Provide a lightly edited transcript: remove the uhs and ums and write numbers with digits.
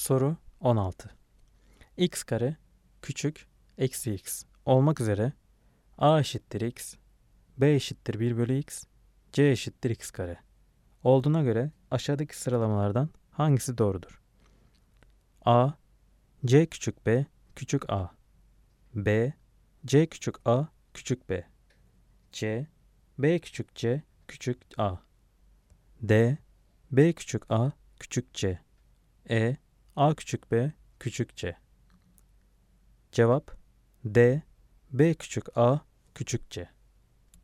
Soru 16. X kare küçük eksi x olmak üzere a eşittir x, b eşittir 1 bölü x, c eşittir x kare olduğuna göre aşağıdaki sıralamalardan hangisi doğrudur? A, c küçük b küçük a, b, c küçük a küçük b, c, b küçük c küçük a, d, b küçük a küçük c, a küçük b küçük c. Cevap D, B küçük a küçük c.